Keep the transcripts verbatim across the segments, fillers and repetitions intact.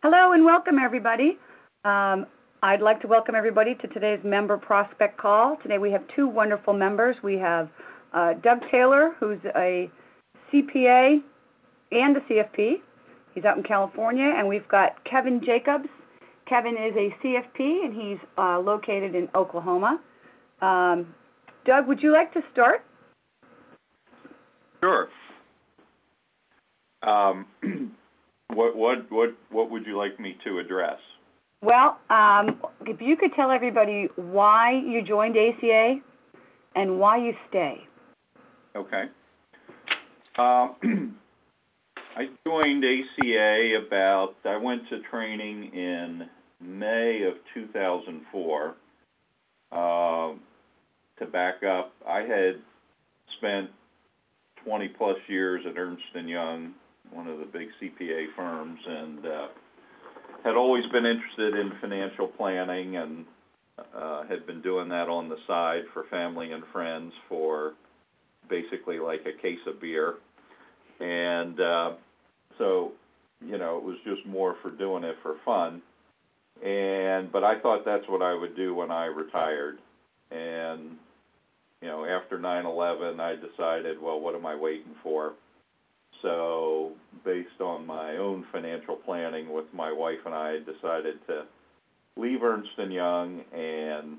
Hello and welcome, everybody. Um, I'd like to welcome everybody to today's member prospect call. Today we have two wonderful members. We have uh, Doug Taylor, who's a C P A and a C F P. He's out in California. And we've got Kevin Jacobs. Kevin is a C F P, and he's uh, located in Oklahoma. Um, Doug, would you like to start? Sure. Um, what what what what would you like me to address? Well, um, if you could tell everybody why you joined A C A and why you stay. Okay. Um, I joined A C A about, I went to training in May of two thousand four. Um, to back up, I had spent twenty plus years at Ernst and Young, one of the big C P A firms, and uh, had always been interested in financial planning and uh, had been doing that on the side for family and friends for basically like a case of beer. And uh, so, you know, it was just more for doing it for fun. And but I thought that's what I would do when I retired. And, you know, after nine eleven, I decided, well, what am I waiting for? So based on my own financial planning with my wife and I, decided to leave Ernst and Young and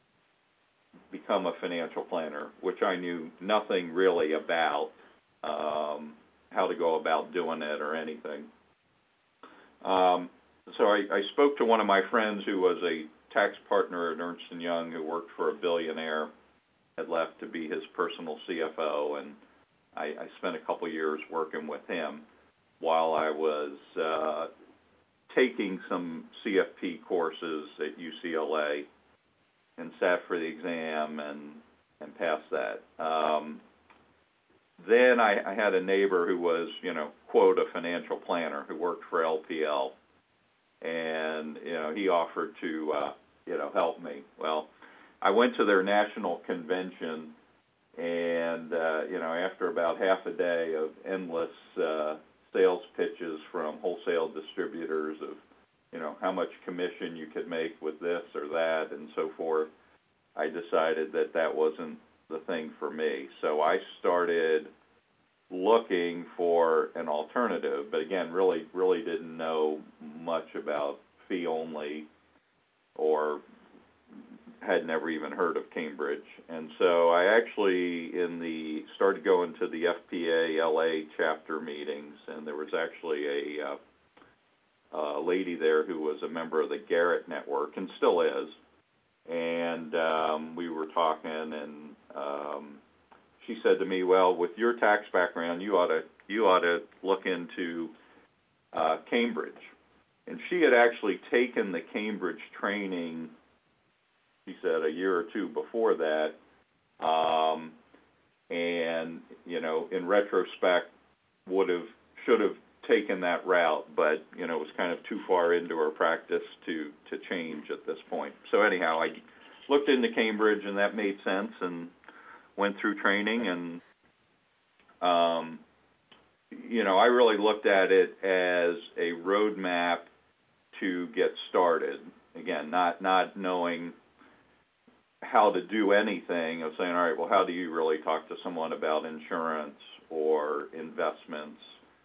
become a financial planner, which I knew nothing really about, um, how to go about doing it or anything. Um, so I, I spoke to one of my friends who was a tax partner at Ernst and Young who worked for a billionaire, had left to be his personal C F O, and I, I spent a couple years working with him while I was uh, taking some C F P courses at U C L A and sat for the exam and, and passed that. Um, then I, I had a neighbor who was, you know, quote, a financial planner who worked for L P L. And, you know, he offered to, uh, you know, help me. Well, I went to their national convention, and, uh, you know, after about half a day of endless uh, sales pitches from wholesale distributors of, you know, how much commission you could make with this or that and so forth, I decided that that wasn't the thing for me. So I started looking for an alternative, but again, really, really didn't know much about fee only or had never even heard of Cambridge. And so I actually in the started going to the F P A L A chapter meetings, and there was actually a, uh, a lady there who was a member of the Garrett Network and still is. And um, we were talking, and um, she said to me, "Well, with your tax background, you ought to you ought to look into uh, Cambridge." And she had actually taken the Cambridge training, she said, a year or two before that, um, and you know, in retrospect, would have should have taken that route, but you know, it was kind of too far into her practice to to change at this point. So anyhow, I looked into Cambridge, and that made sense, and went through training, and um, you know, I really looked at it as a roadmap to get started. Again, not not knowing how to do anything, of saying, all right, well, how do you really talk to someone about insurance or investments,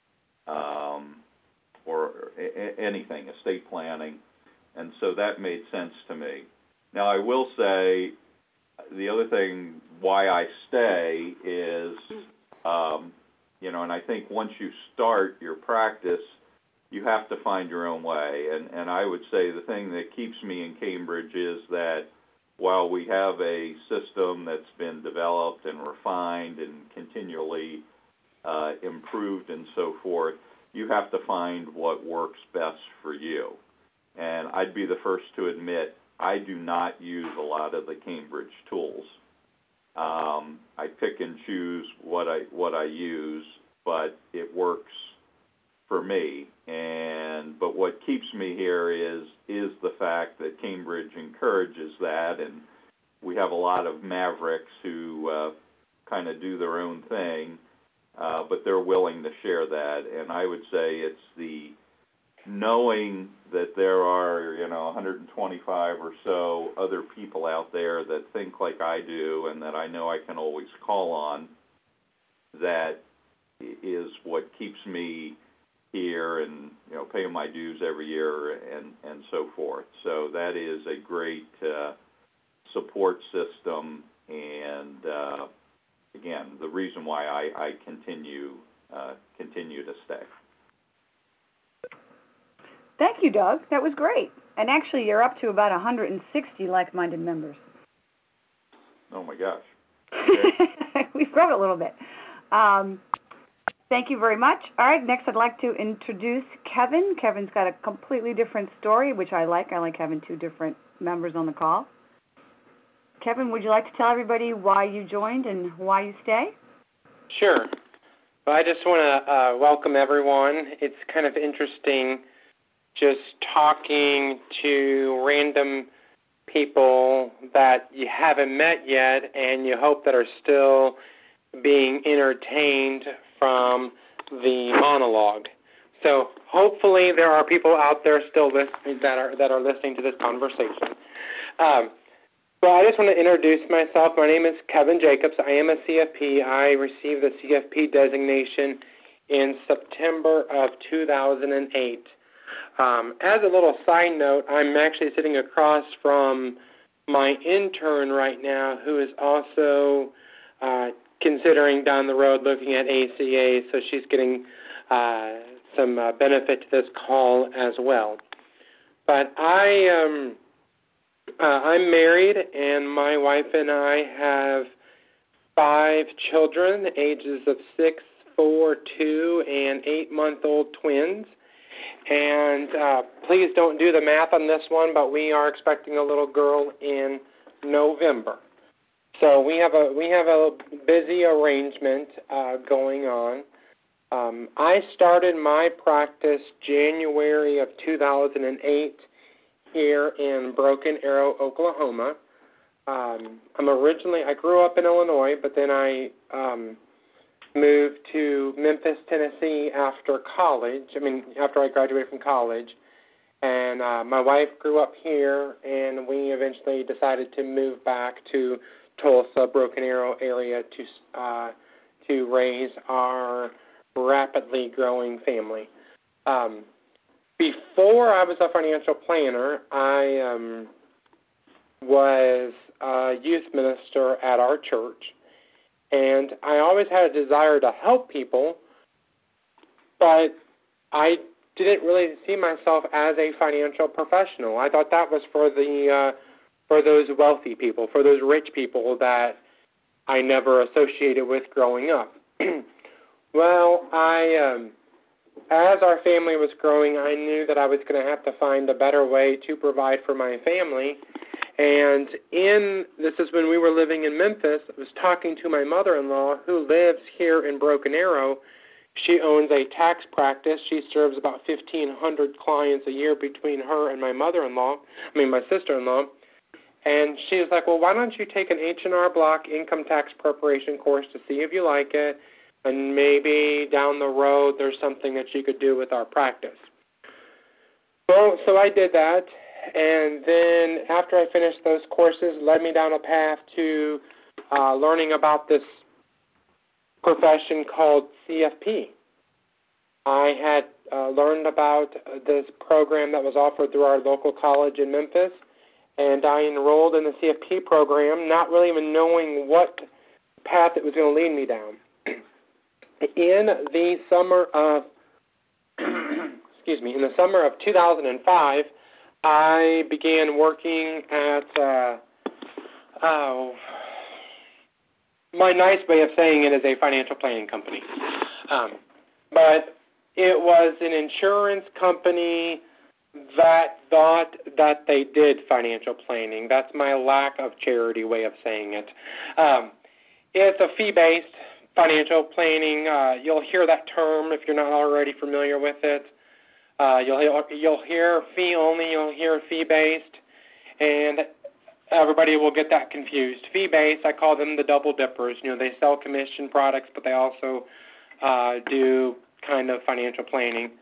um, or a- anything, estate planning, and so that made sense to me. Now, I will say the other thing why I stay is, um, you know, and I think once you start your practice, you have to find your own way. And, and I would say the thing that keeps me in Cambridge is that while we have a system that's been developed and refined and continually uh, improved and so forth, you have to find what works best for you. And I'd be the first to admit I do not use a lot of the Cambridge tools. Um, I pick and choose what I what I use, but it works for me. And but what keeps me here is is the fact that Cambridge encourages that, and we have a lot of mavericks who uh, kind of do their own thing, uh, but they're willing to share that. And I would say it's the knowing that there are, you know, one hundred twenty-five or so other people out there that think like I do and that I know I can always call on, that is what keeps me here and, you know, paying my dues every year and, and so forth. So that is a great uh, support system and, uh, again, the reason why I, I continue uh, continue to stay. Thank you, Doug. That was great. And actually, you're up to about one hundred sixty like-minded members. Oh, my gosh. Okay. We've grown a little bit. Um, thank you very much. All right, next I'd like to introduce Kevin. Kevin's got a completely different story, which I like. I like having two different members on the call. Kevin, would you like to tell everybody why you joined and why you stay? Sure. Well, I just want to uh, welcome everyone. It's kind of interesting just talking to random people that you haven't met yet and you hope that are still being entertained from the monologue. So hopefully there are people out there still listening that are that are listening to this conversation. Um, so I just want to introduce myself. My name is Kevin Jacobs. I am a C F P. I received the C F P designation in September of two thousand eight. Um, as a little side note, I'm actually sitting across from my intern right now who is also uh, considering down the road looking at A C A, so she's getting uh, some uh, benefit to this call as well. But I, um, uh, I'm married, and my wife and I have five children, ages of six, four, two, and eight-month-old twins. And uh, please don't do the math on this one, but we are expecting a little girl in November. So we have a we have a busy arrangement uh, going on. Um, I started my practice January of two thousand eight here in Broken Arrow, Oklahoma. Um, I'm originally I grew up in Illinois, but then I um, moved to Memphis, Tennessee after college. I mean, after I graduated from college. And uh, my wife grew up here, and we eventually decided to move back to Tulsa, Broken Arrow area to uh, to raise our rapidly growing family. Um, before I was a financial planner, I um, was a youth minister at our church. And I always had a desire to help people, but I didn't really see myself as a financial professional. I thought that was for the uh, for those wealthy people, for those rich people that I never associated with growing up. Well, I um, as our family was growing, I knew that I was going to have to find a better way to provide for my family. And in this is when we were living in Memphis. I was talking to my mother-in-law who lives here in Broken Arrow. She owns a tax practice. She serves about fifteen hundred clients a year between her and my mother-in-law, I mean my sister-in-law. And she was like, well, why don't you take an H and R Block income tax preparation course to see if you like it, and maybe down the road there's something that you could do with our practice. Well, so I did that. And then after I finished those courses, led me down a path to uh, learning about this profession called C F P. I had uh, learned about this program that was offered through our local college in Memphis, and I enrolled in the C F P program, not really even knowing what path it was going to lead me down. In the summer of, excuse me, in the summer of two thousand five, I began working at, uh, oh, my nice way of saying it is a financial planning company. Um, but it was an insurance company that thought that they did financial planning. That's my lack of charity way of saying it. Um, it's a fee-based financial planning. Uh, you'll hear that term if you're not already familiar with it. Uh, you'll you'll hear fee only, you'll hear fee based, and everybody will get that confused. Fee based, I call them the double dippers. You know, they sell commission products, but they also uh, do kind of financial planning.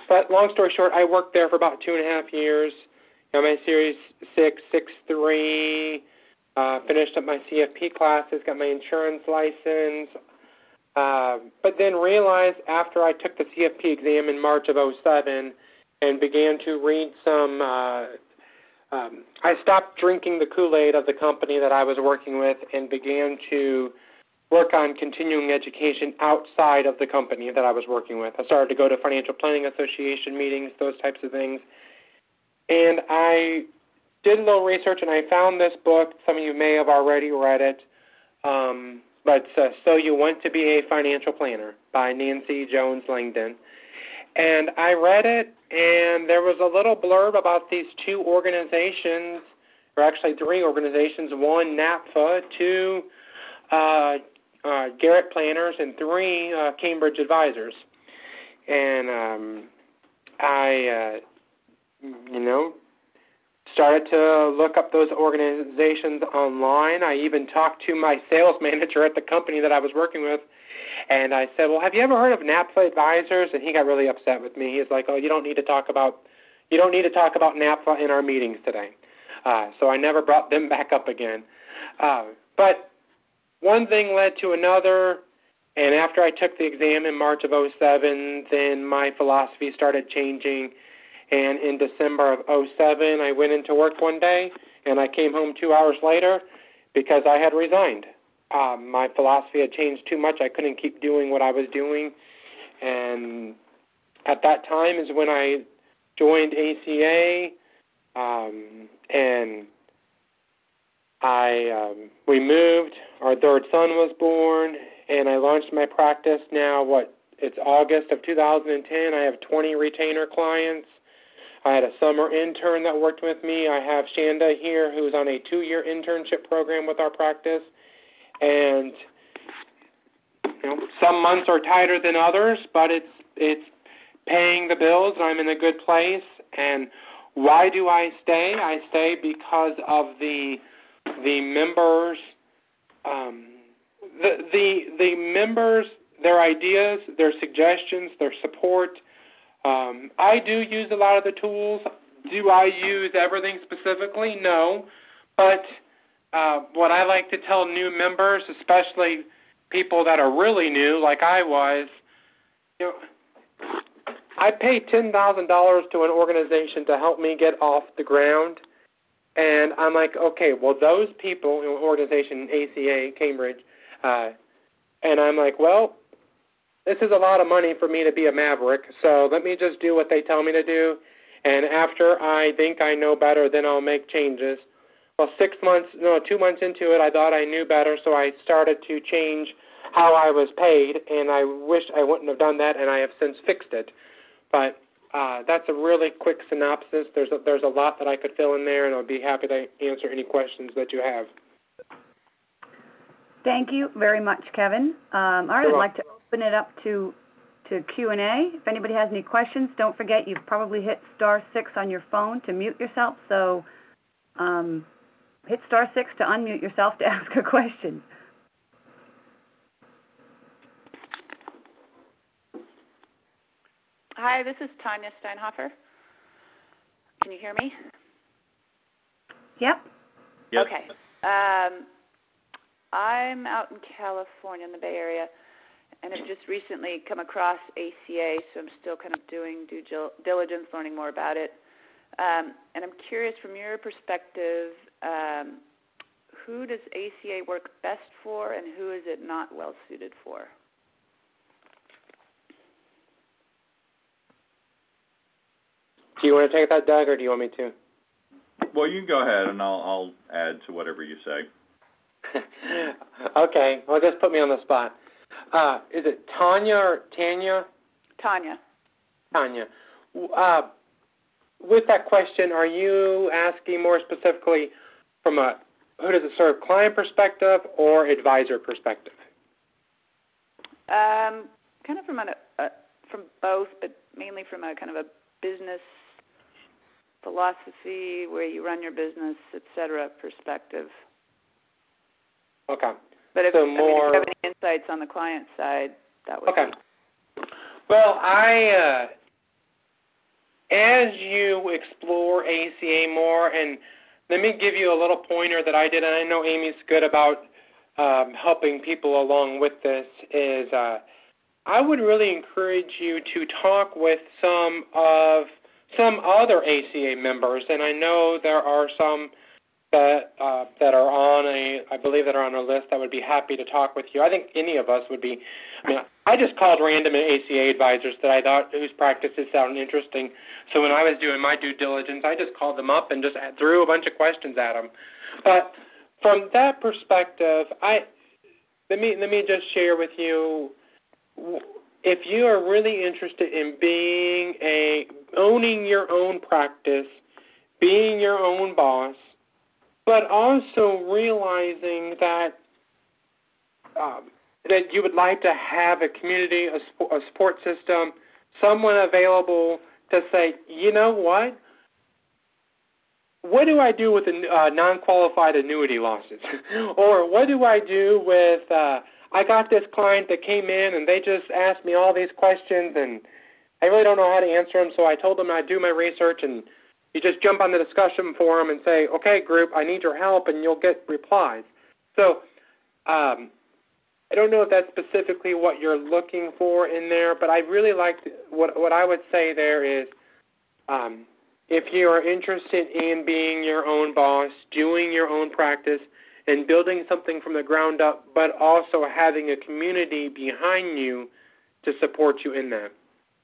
but long story short, I worked there for about two and a half years. Got my Series six, six three, uh, finished up my C F P classes, got my insurance license, uh, but then realized after I took the C F P exam in March of oh seven and began to read some, uh, um, I stopped drinking the Kool-Aid of the company that I was working with and began to work on continuing education outside of the company that I was working with. I started to go to Financial Planning Association meetings, those types of things. And I did a little research, and I found this book. Some of you may have already read it, um, but uh, So You Want to Be a Financial Planner by Nancy Jones Langdon. And I read it, and there was a little blurb about these two organizations, or actually three organizations, one, NAPFA, two, uh, Uh, Garrett Planners, and three uh, Cambridge Advisors. And um, I, uh, you know, started to look up those organizations online. I even talked to my sales manager at the company that I was working with, and I said, well, have you ever heard of NAPFA Advisors? And he got really upset with me. He's like, oh, you don't need to talk about, you don't need to talk about NAPFA in our meetings today. Uh, so I never brought them back up again. Uh, but one thing led to another, and after I took the exam in March of oh seven, then my philosophy started changing, and in December of oh seven, I went into work one day, and I came home two hours later because I had resigned. Um, my philosophy had changed too much. I couldn't keep doing what I was doing, and at that time is when I joined A C A, um, and I um, we moved. Our third son was born, and I launched my practice now. What it's August of two thousand ten. I have twenty retainer clients. I had a summer intern that worked with me. I have Shanda here, who's on a two-year internship program with our practice. And you know, some months are tighter than others, but it's it's paying the bills, and I'm in a good place. And why do I stay? I stay because of the the members, um, the, the, the members, their ideas, their suggestions, their support. Um, I do use a lot of the tools. Do I use everything specifically? No. But uh, what I like to tell new members, especially people that are really new like I was, you know, I pay ten thousand dollars to an organization to help me get off the ground. And I'm like, okay, well, those people, you know, organization A C A, Cambridge, uh, and I'm like, well, this is a lot of money for me to be a maverick, so let me just do what they tell me to do, and after I think I know better, then I'll make changes. Well, six months, no, two months into it, I thought I knew better, so I started to change how I was paid, and I wish I wouldn't have done that, and I have since fixed it. But Uh, that's a really quick synopsis. There's a, there's a lot that I could fill in there, and I'll be happy to answer any questions that you have. Thank you very much, Kevin. Um, all right, I'd like to open it up to to Q and A. If anybody has any questions, don't forget you've probably hit star six on your phone to mute yourself, so um, hit star six to unmute yourself to ask a question. Hi, this is Tanya Steinhofer. Can you hear me? Yep. Yep. Okay. Um, I'm out in California in the Bay Area, and I've just recently come across A C A, so I'm still kind of doing due diligence, learning more about it. Um, and I'm curious, from your perspective, um, who does A C A work best for, and who is it not well suited for? Do you want to take that, Doug, or do you want me to? Well, you can go ahead, and I'll, I'll add to whatever you say. Okay. Well, just put me on the spot. Uh, is it Tanya or Tanya? Tanya. Tanya. Uh, with that question, are you asking more specifically from a who does it serve client perspective or advisor perspective? Um, kind of from an, uh, from both, but mainly from a kind of a business philosophy, where you run your business, et cetera, perspective. Okay. But if, so I mean, more, if you have any insights on the client side, that would okay. be. Well, I, uh, as you explore A C A more, and let me give you a little pointer that I did, and I know Amy's good about um, helping people along with this, is uh, I would really encourage you to talk with some of some other A C A members, and I know there are some that uh, that are on a, I believe that are on a list that would be happy to talk with you. I think any of us would be. I mean, I just called random A C A advisors that I thought whose practices sounded interesting. So when I was doing my due diligence, I just called them up and just threw a bunch of questions at them. But from that perspective, I let me let me just share with you. If you are really interested in being a owning your own practice, being your own boss, but also realizing that um, that you would like to have a community, a, sp- a support system, someone available to say, you know what? What do I do with uh, non-qualified annuity losses? Or what do I do with, uh, I got this client that came in and they just asked me all these questions and I really don't know how to answer them, so I told them I'd do my research, and you just jump on the discussion forum and say, okay, group, I need your help, and you'll get replies. So um, I don't know if that's specifically what you're looking for in there, but I really like to, what, what I would say there is um, if you are interested in being your own boss, doing your own practice, and building something from the ground up, but also having a community behind you to support you in that.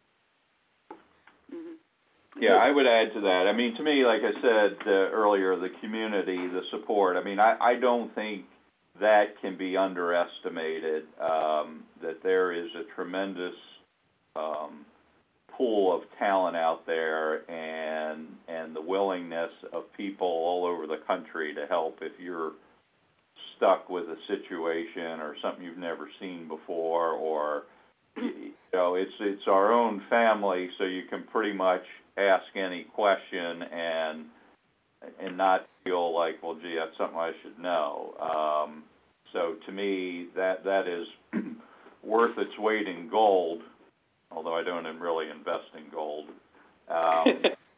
Yeah, I would add to that. I mean, to me, like I said uh, earlier, the community, the support, I mean, I, I don't think that can be underestimated, um, that there is a tremendous um, pool of talent out there and and the willingness of people all over the country to help if you're stuck with a situation or something you've never seen before, or, you know, it's it's our own family, so you can pretty much ask any question and and not feel like, well, gee, that's something I should know. Um, so to me, that that is worth its weight in gold, although I don't really invest in gold. Um,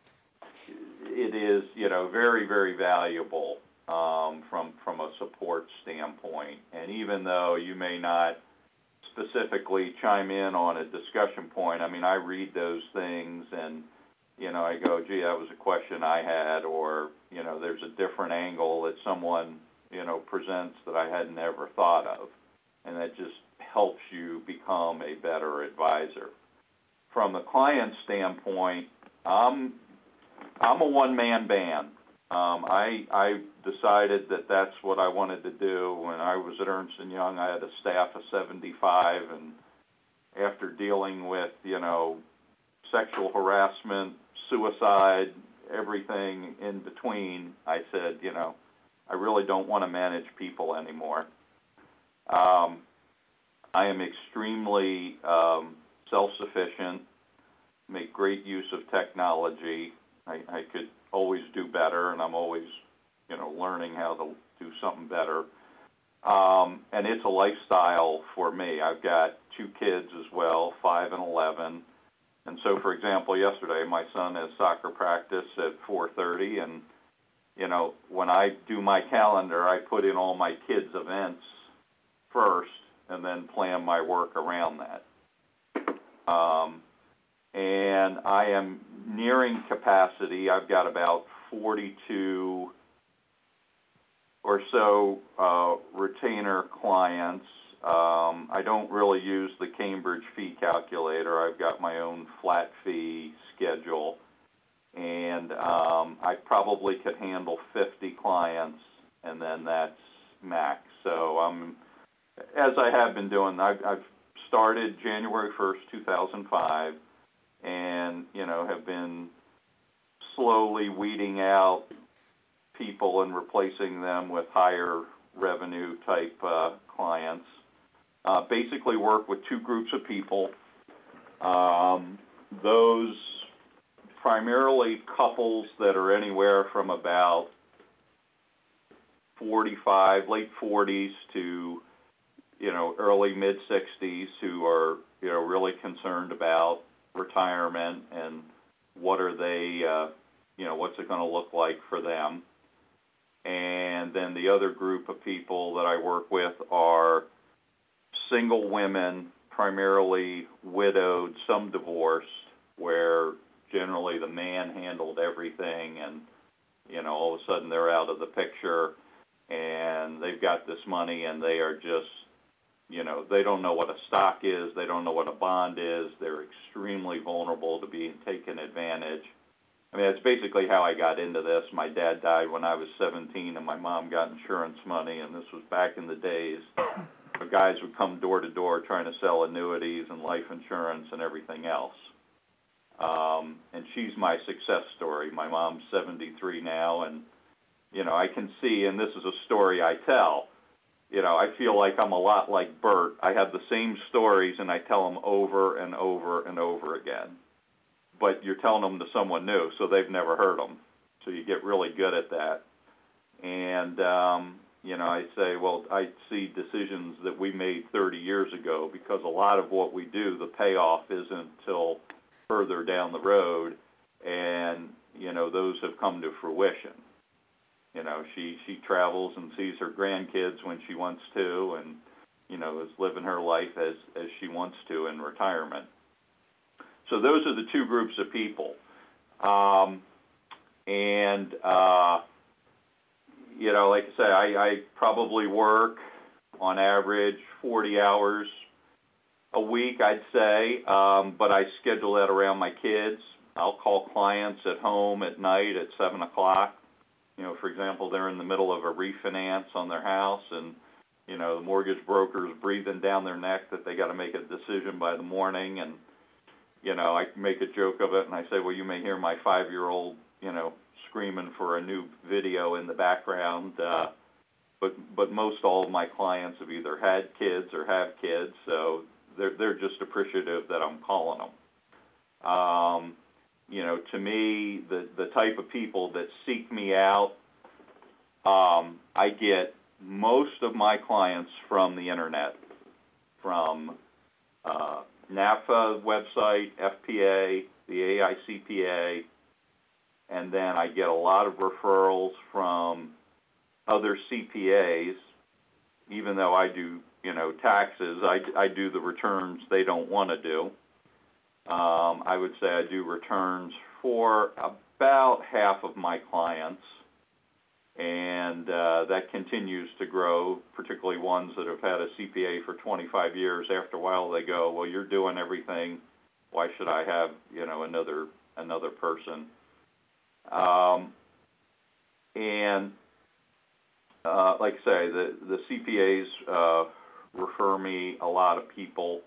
it is, you know, very, very valuable um, from from a support standpoint. And even though you may not specifically chime in on a discussion point, I mean, I read those things and, you know, I go, gee, that was a question I had, or, you know, there's a different angle that someone, you know, presents that I hadn't ever thought of. And that just helps you become a better advisor. From the client standpoint, I'm, I'm a one-man band. Um, I, I decided that that's what I wanted to do. When I was at Ernst and Young, I had a staff of seventy-five, and after dealing with, you know, sexual harassment, suicide, everything in between, I said, you know, I really don't want to manage people anymore. Um, I am extremely um, self-sufficient, make great use of technology. I, I could always do better, and I'm always, you know, learning how to do something better. Um, and it's a lifestyle for me. I've got two kids as well, five and eleven. And so, for example, yesterday my son has soccer practice at four thirty, and, you know, when I do my calendar, I put in all my kids' events first and then plan my work around that. Um, and I am nearing capacity. I've got about forty-two or so uh, retainer clients. Um, I don't really use the Cambridge fee calculator. I've got my own flat fee schedule, and um, I probably could handle fifty clients, and then that's max. So I'm, as I have been doing, I've, I've started January first, two thousand five, and, you know, have been slowly weeding out people and replacing them with higher revenue type uh, clients. Uh, basically work with two groups of people. Um, those primarily couples that are anywhere from about forty-five, late forties to, you know, early mid sixties, who are, you know, really concerned about retirement and what are they, uh, you know, what's it going to look like for them. And then the other group of people that I work with are single women, primarily widowed, some divorced, where generally the man handled everything, and, you know, all of a sudden they're out of the picture, and they've got this money, and they are just, you know, they don't know what a stock is, they don't know what a bond is, they're extremely vulnerable to being taken advantage. I mean, that's basically how I got into this. My dad died when I was seventeen, and my mom got insurance money, and this was back in the days. The guys would come door to door trying to sell annuities and life insurance and everything else. Um, and she's my success story. My mom's seventy-three now, and, you know, I can see, and this is a story I tell, you know, I feel like I'm a lot like Bert. I have the same stories, and I tell them over and over and over again. But you're telling them to someone new, so they've never heard them. So you get really good at that. And, um, you know, I say, well, I see decisions that we made thirty years ago, because a lot of what we do, the payoff isn't until further down the road, and, you know, those have come to fruition. You know, she, she travels and sees her grandkids when she wants to, and, you know, is living her life as, as she wants to in retirement. So those are the two groups of people. Um, and, uh, you know, like I say, I, I probably work on average forty hours a week, I'd say, um, but I schedule that around my kids. I'll call clients at home at night at seven o'clock. You know, for example, they're in the middle of a refinance on their house, and, you know, the mortgage broker's breathing down their neck that they got to make a decision by the morning, and, you know, I make a joke of it, and I say, well, you may hear my five-year-old, you know, screaming for a new video in the background, uh, but but most all of my clients have either had kids or have kids, so they're they're just appreciative that I'm calling them. Um, you know, to me, the the type of people that seek me out, um, I get most of my clients from the internet, from uh, N A F A website, F P A, the A I C P A, and then I get a lot of referrals from other C P As. Even though I do, you know, taxes, I, I do the returns they don't want to do. Um, I would say I do returns for about half of my clients, and uh, that continues to grow, particularly ones that have had a C P A for twenty-five years. After a while, they go, well, you're doing everything. Why should I have, you know, another another person? Um, and uh, like I say, the, the C P As uh, refer me a lot of people.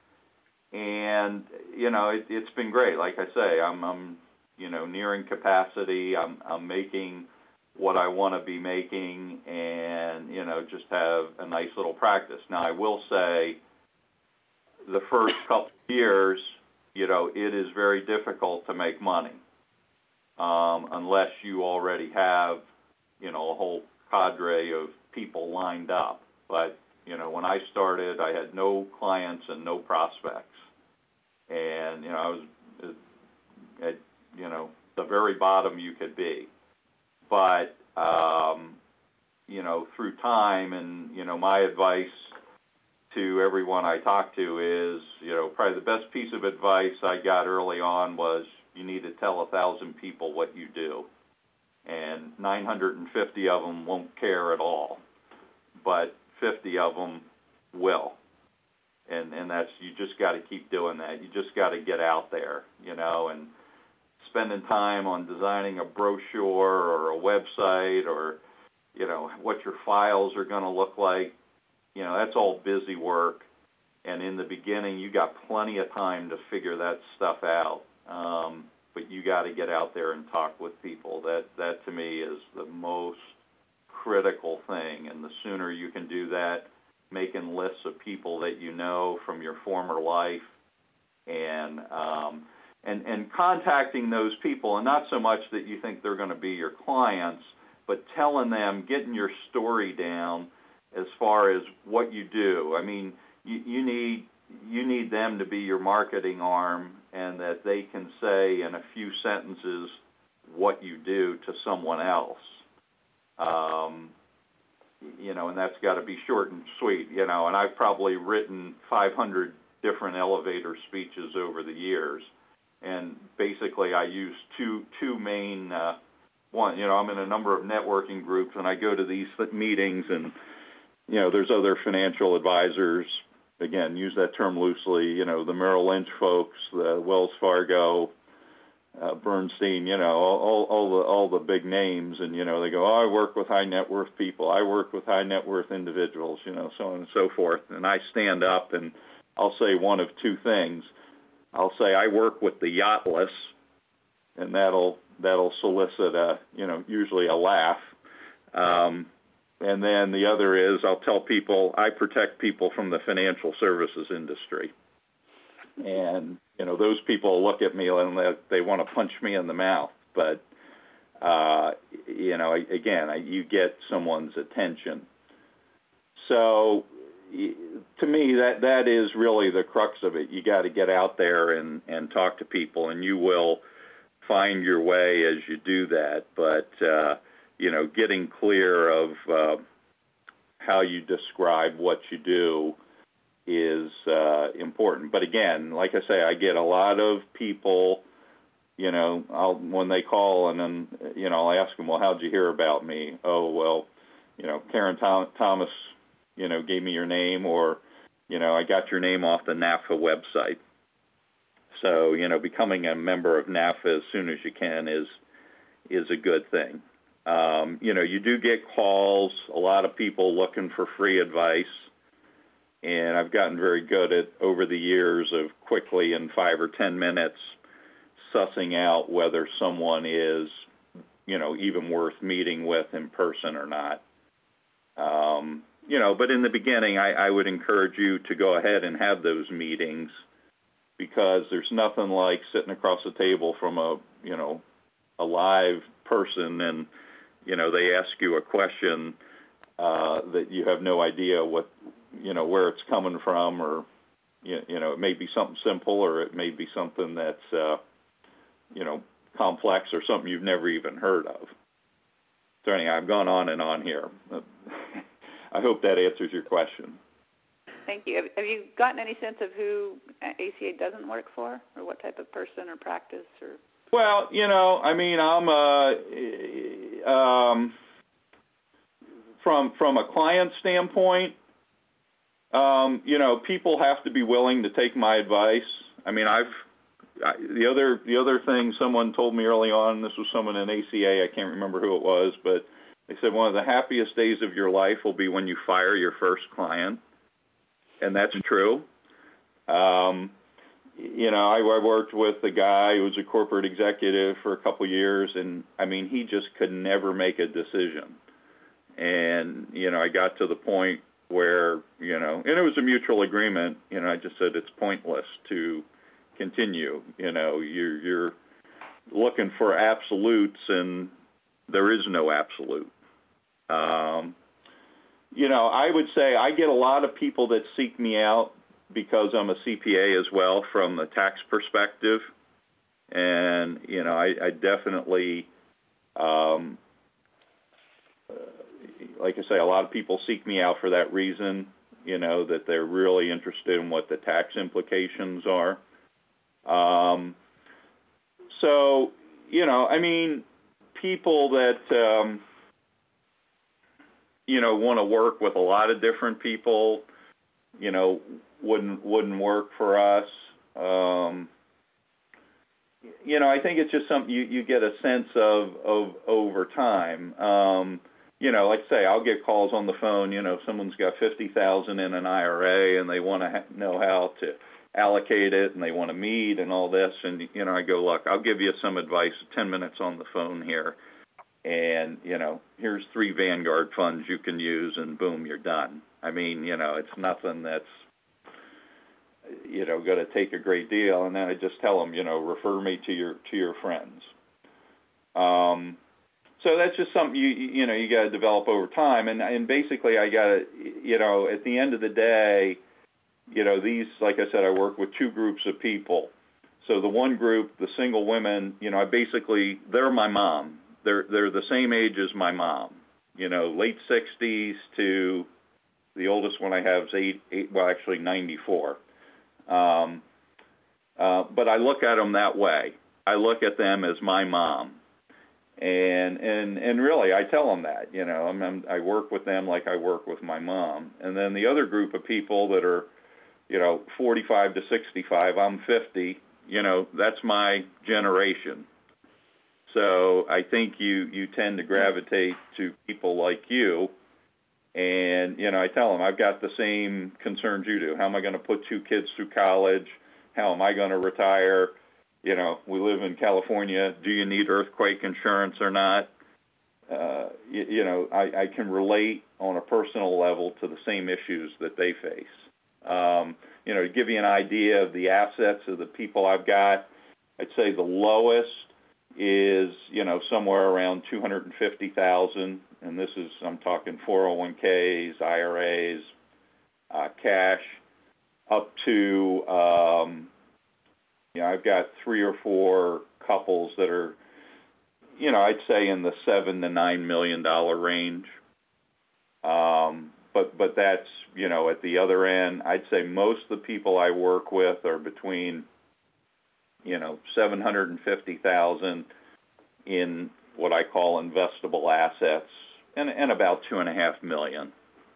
And, you know, it, it's been great. Like I say, I'm, I'm you know, nearing capacity. I'm, I'm making what I want to be making, and, you know, just have a nice little practice. Now, I will say the first couple of years, you know, it is very difficult to make money um, unless you already have, you know, a whole cadre of people lined up. But, you know, when I started, I had no clients and no prospects. And, you know, I was at, you know, the very bottom you could be. But, um, you know, through time, and, you know, my advice to everyone I talk to is, you know, probably the best piece of advice I got early on was you need to tell a thousand people what you do. And nine hundred fifty of them won't care at all, but fifty of them will. And and that's, you just got to keep doing that. You just got to get out there, you know, and spending time on designing a brochure or a website, or, you know, what your files are going to look like. You know, that's all busy work. And in the beginning, you got plenty of time to figure that stuff out. Um, but you got to get out there and talk with people. That, that to me is the most critical thing. And the sooner you can do that, making lists of people that you know from your former life, and um, and and contacting those people, and not so much that you think they're going to be your clients, but telling them, getting your story down as far as what you do. I mean, you, you need you need them to be your marketing arm, and that they can say in a few sentences what you do to someone else. Um, you know, and that's got to be short and sweet, you know, and I've probably written five hundred different elevator speeches over the years, and basically I use two, two main, uh, one, you know, I'm in a number of networking groups, and I go to these meetings, and, you know, there's other financial advisors, again, use that term loosely, you know, the Merrill Lynch folks, the Wells Fargo, Uh, Bernstein, you know, all, all, all the all the big names, and you know, they go, oh, I work with high net worth people, I work with high net worth individuals, you know, so on and so forth. And I stand up and I'll say one of two things. I'll say I work with the yachtless, and that'll that'll solicit a, you know, usually a laugh. Um, and then the other is I'll tell people I protect people from the financial services industry. And, you know, those people look at me and they, they want to punch me in the mouth. But, uh, you know, again, I, you get someone's attention. So to me, that, that is really the crux of it. You got to get out there and, and talk to people, and you will find your way as you do that. But, uh, you know, getting clear of uh, how you describe what you do is uh, important. But again, like I say, I get a lot of people, you know, I'll, when they call and then, you know, I'll ask them, well, how'd you hear about me? Oh, well, you know, Karen Tom- Thomas, you know, gave me your name, or, you know, I got your name off the NAFA website. So, you know, becoming a member of NAFA as soon as you can is, is a good thing. Um, you know, you do get calls, a lot of people looking for free advice. And I've gotten very good at, over the years, of quickly in five or ten minutes sussing out whether someone is, you know, even worth meeting with in person or not. Um, you know, but in the beginning, I, I would encourage you to go ahead and have those meetings, because there's nothing like sitting across the table from a, you know, a live person, and, you know, they ask you a question uh, that you have no idea what, you know, where it's coming from, or, you, you know, it may be something simple, or it may be something that's, uh, you know, complex, or something you've never even heard of. So anyway, I've gone on and on here. I hope that answers your question. Thank you. Have, have you gotten any sense of who A C A doesn't work for, or what type of person or practice? Or Well, you know, I mean, I'm uh, um, from from a client standpoint, um, you know, people have to be willing to take my advice. I mean, I've I, the other the other thing someone told me early on. This was someone in A C A. I can't remember who it was, but they said one of the happiest days of your life will be when you fire your first client, and that's true. Um, you know, I, I worked with a guy who was a corporate executive for a couple of years, and I mean, he just could never make a decision. And you know, I got to the point where, you know, and it was a mutual agreement. You know, I just said it's pointless to continue. You know, you're you're looking for absolutes, and there is no absolute. Um, you know, I would say I get a lot of people that seek me out because I'm a C P A as well, from the tax perspective. And, you know, I, I definitely, um, like I say, a lot of people seek me out for that reason, you know, that they're really interested in what the tax implications are. Um, so, you know, I mean, people that, um, you know, want to work with a lot of different people, you know, wouldn't wouldn't work for us. Um, you know, I think it's just something you, you get a sense of, of over time. Um, you know, like I say, I'll get calls on the phone, you know, if someone's got fifty thousand dollars in an I R A and they want to ha- know how to allocate it, and they want to meet and all this, and, you know, I go, look, I'll give you some advice, ten minutes on the phone here, and, you know, here's three Vanguard funds you can use, and boom, you're done. I mean, you know, it's nothing that's, you know, going to take a great deal. And then I just tell them, you know, refer me to your to your friends. Um, so that's just something you you know you got to develop over time. And and basically, I got to, you know, at the end of the day, you know, these, like I said, I work with two groups of people. So the one group, the single women, you know, I basically, they're my mom. They're they're the same age as my mom. You know, late sixties to the oldest one I have is eight, eight well, actually ninety-four. Um, uh, but I look at them that way. I look at them as my mom. And and and really, I tell them that, you know, I'm, I'm, I work with them like I work with my mom. And then the other group of people that are, you know, forty-five to sixty-five, I'm fifty, you know, that's my generation. So I think you, you tend to gravitate to people like you. And, you know, I tell them, I've got the same concerns you do. How am I going to put two kids through college? How am I going to retire? You know, we live in California. Do you need earthquake insurance or not? Uh, you, you know, I, I can relate on a personal level to the same issues that they face. Um, you know, to give you an idea of the assets of the people I've got, I'd say the lowest is, you know, somewhere around two hundred fifty thousand dollars, and this is, I'm talking four oh one k's, I R As, uh, cash, up to, um, you know, I've got three or four couples that are, you know, I'd say in the seven to nine million dollar range. Um, but but that's, you know, at the other end, I'd say most of the people I work with are between, you know, seven hundred fifty thousand in what I call investable assets, and and about two and a half million.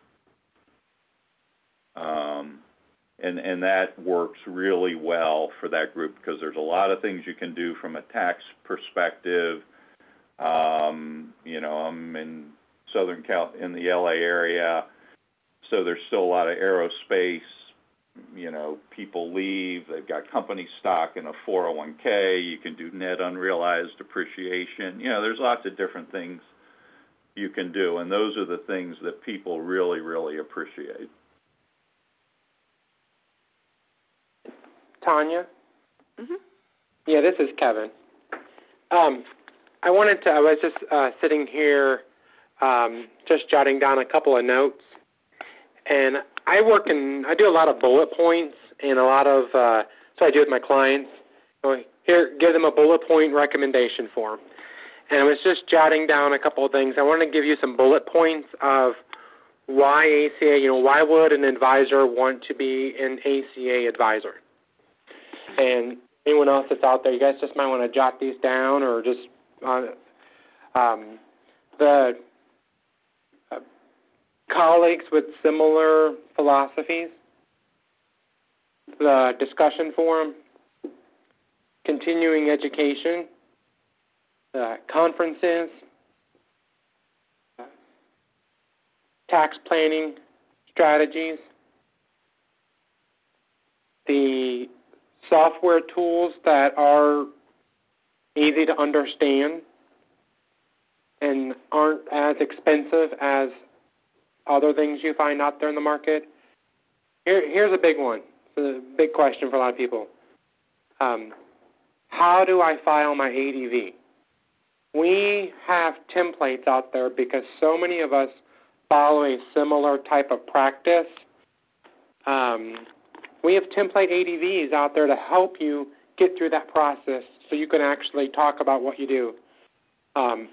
Um, And, and that works really well for that group because there's a lot of things you can do from a tax perspective. Um, you know, I'm in Southern Cal, in the L A area, so there's still a lot of aerospace. You know, people leave. They've got company stock in a four oh one k. You can do net unrealized appreciation. You know, there's lots of different things you can do, and those are the things that people really, really appreciate. Tanya? Mm-hmm. Yeah, this is Kevin. Um, I wanted to, I was just uh, sitting here um, just jotting down a couple of notes, and I work in, I do a lot of bullet points and a lot of, uh, so I do with my clients. So here, give them a bullet point recommendation form. And I was just jotting down a couple of things. I wanted to give you some bullet points of why A C A, you know, why would an advisor want to be an A C A advisor? And anyone else that's out there, you guys just might want to jot these down or just uh, um, the uh, colleagues with similar philosophies, the discussion forum, continuing education, uh, conferences, uh, tax planning strategies, the software tools that are easy to understand and aren't as expensive as other things you find out there in the market. Here, here's a big one. It's a big question for a lot of people. Um, how do I file my A D V? We have templates out there because so many of us follow a similar type of practice. Um, We have template A D Vs out there to help you get through that process so you can actually talk about what you do. Um,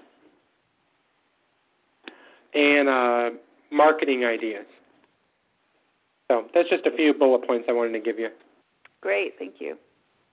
and uh, marketing ideas. So that's just a few bullet points I wanted to give you. Great, thank you.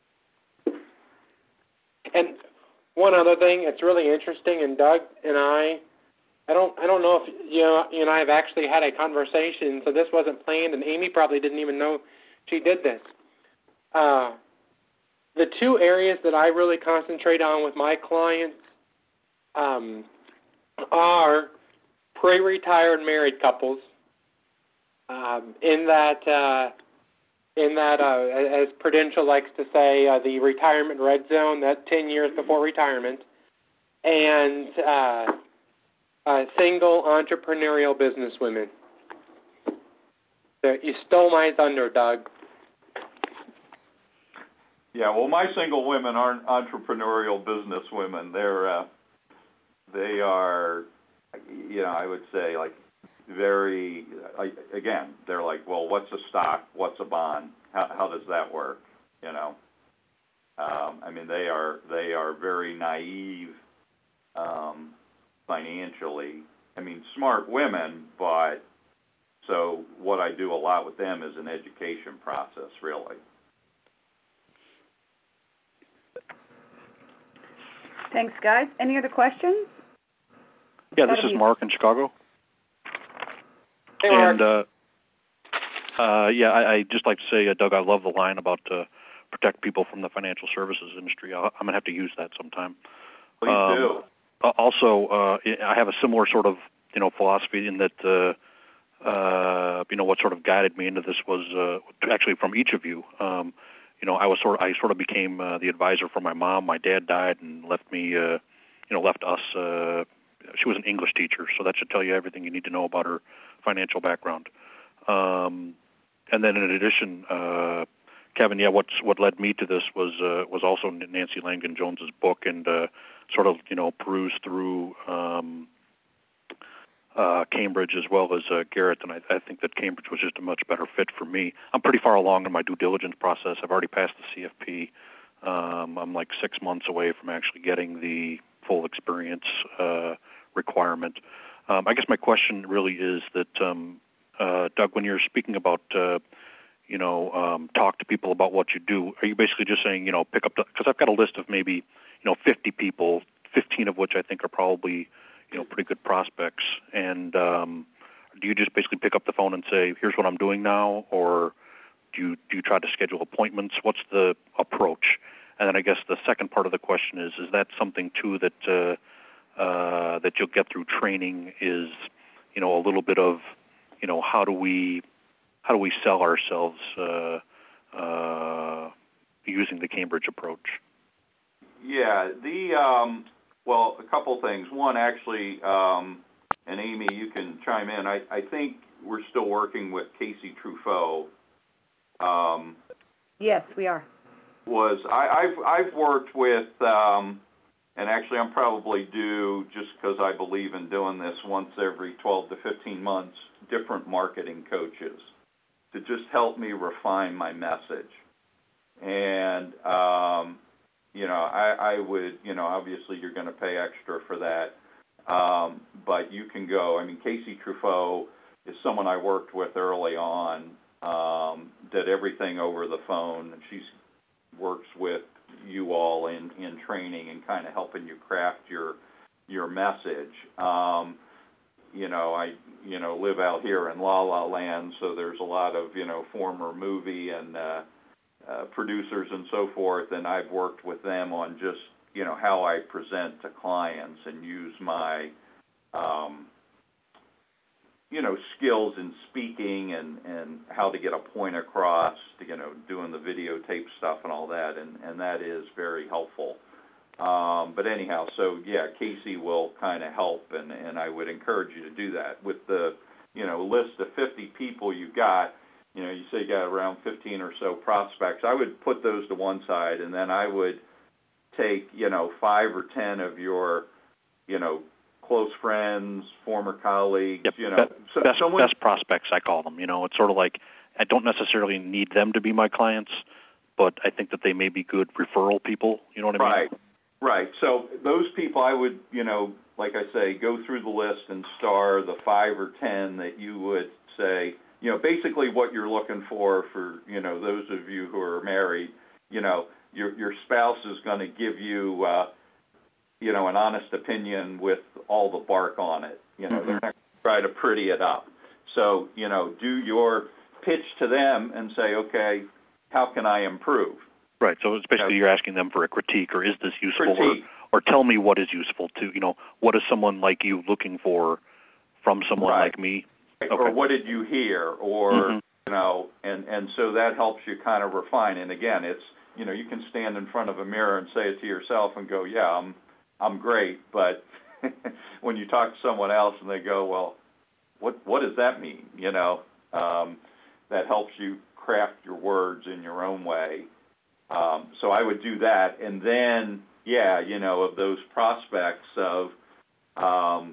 And one other thing, it's really interesting, and Doug and I, I don't, I don't know if you, know, you and I have actually had a conversation, so this wasn't planned, and Amy probably didn't even know she did this. Uh, the two areas that I really concentrate on with my clients um, are pre-retired married couples. Um, in that, uh, in that, uh, as Prudential likes to say, uh, the retirement red zone, that ten years before retirement, and uh, uh, single entrepreneurial businesswomen. So you stole my thunder, Doug. Yeah, well, my single women aren't entrepreneurial business women. They're, uh, they are, you know, I would say like very, like, again, they're like, well, what's a stock? What's a bond? How, how does that work? You know, Um, I mean, they are they are very naive um, financially. I mean, smart women, but so what I do a lot with them is an education process, really. Thanks, guys. Any other questions? Yeah, this is Mark in Chicago. Hey, Mark. And, uh, uh, yeah, I, I just like to say, uh, Doug, I love the line about uh, protect people from the financial services industry. I'll, I'm going to have to use that sometime. Please um, do. Also, uh, I have a similar sort of, you know, philosophy in that, uh, uh, you know, what sort of guided me into this was uh, actually from each of you. Um, you know, I was sort of, I sort of became uh, the advisor for my mom. My dad died and left me, uh, you know, left us. Uh, she was an English teacher, so that should tell you everything you need to know about her financial background. Um, and then in addition, uh, Kevin, yeah, what's what led me to this was uh, was also Nancy Langdon Jones's book, and uh, sort of, you know, perused through um, uh, Cambridge as well as uh, Garrett, and I, I think that Cambridge was just a much better fit for me. I'm pretty far along in my due diligence process. I've already passed the C F P. Um, I'm like six months away from actually getting the full experience uh, requirement. Um, I guess my question really is that, um, uh, Doug, when you're speaking about, uh, you know, um, talk to people about what you do, are you basically just saying, you know, pick up the, because I've got a list of maybe, you know, fifty people, fifteen of which I think are probably, you know, pretty good prospects, and um, do you just basically pick up the phone and say, here's what I'm doing now, or do you, do you try to schedule appointments? What's the approach? And then I guess the second part of the question is, is that something, too, that uh, uh, that you'll get through training is, you know, a little bit of, you know, how do we how do we sell ourselves uh, uh, using the Cambridge approach? Yeah, the um, well, a couple things. One, actually, um, and Amy, you can chime in. I, I think we're still working with Casey Truffaut. Um, Yes, we are. was I, I've I've worked with, um, and actually I'm probably due, just because I believe in doing this once every twelve to fifteen months, different marketing coaches to just help me refine my message. And um, you know, I, I would, you know, obviously you're going to pay extra for that, um, but you can go. I mean, Casey Truffaut is someone I worked with early on, um, did everything over the phone, and she works with you all in, in training and kind of helping you craft your your message. Um, you know, I you know live out here in La La Land, so there's a lot of you know former movie and uh, Uh, producers and so forth, and I've worked with them on just, you know, how I present to clients and use my, um, you know, skills in speaking and, and how to get a point across, to, you know, doing the videotape stuff and all that, and, and that is very helpful. Um, but anyhow, so, yeah, Casey will kind of help, and, and I would encourage you to do that. With the, you know, list of fifty people you've got, you know, you say you got around fifteen or so prospects, I would put those to one side, and then I would take, you know, five or ten of your, you know, close friends, former colleagues, Yep. you know. So best, someone, best prospects, I call them. You know, it's sort of like I don't necessarily need them to be my clients, but I think that they may be good referral people. You know what I mean? Right, right. So those people I would, you know, like I say, go through the list and star the five or ten that you would say, you know, basically what you're looking for for, you know, those of you who are married, you know, your your spouse is going to give you, uh, you know, an honest opinion with all the bark on it. You know, mm-hmm. They're not going to try to pretty it up. So, you know, do your pitch to them and say, okay, how can I improve? Right. So it's basically you know, you're asking them for a critique, or is this useful, critique. or, or tell me what is useful to, you know, what is someone like you looking for from someone right. like me? Okay. Or what did you hear? Or, mm-hmm. you know, and, and so that helps you kind of refine. And again, it's, you know, you can stand in front of a mirror and say it to yourself and go, yeah, I'm, I'm great. But when you talk to someone else and they go, well, what, what does that mean? You know, um, that helps you craft your words in your own way. Um, so I would do that. And then, yeah, you know, of those prospects of, um,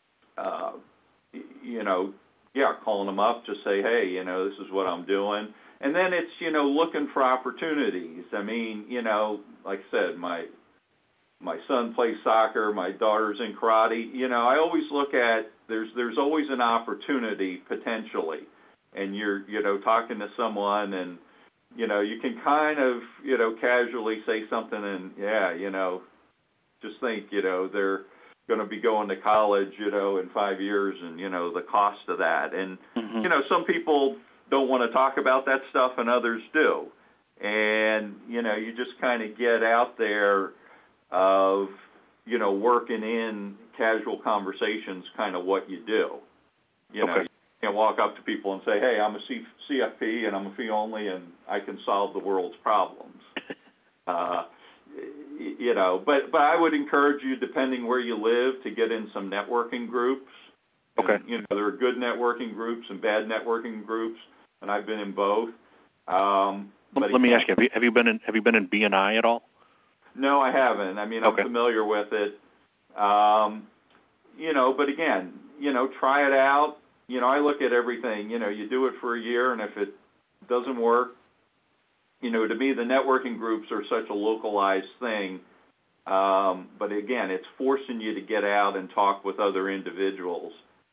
uh, you know, yeah, calling them up to say, hey, you know, this is what I'm doing. And then it's, you know, looking for opportunities. I mean, you know, like I said, my my son plays soccer, my daughter's in karate. You know, I always look at there's there's always an opportunity potentially, and you're you know talking to someone and you know you can kind of you know casually say something and yeah you know just think you know they're going to be going to college you know in five years and you know the cost of that and mm-hmm. you know some people don't want to talk about that stuff and others do, and you know you just kind of get out there of you know working in casual conversations kind of what you do. You know, okay. You can't walk up to people and say, hey, I'm a C- CFP and I'm a fee only and I can solve the world's problems. uh, you know, but, but I would encourage you, depending where you live, to get in some networking groups. Okay. And, you know, there are good networking groups and bad networking groups, and I've been in both. Um, but Let again, me ask you, have you, have you been in have you been in B N I at all? No, I haven't. I mean, I'm okay. familiar with it. Um, you know, but again, you know, try it out. You know, I look at everything, you know, you do it for a year, and if it doesn't work, you know, to me, the networking groups are such a localized thing. Um, but again, it's forcing you to get out and talk with other individuals.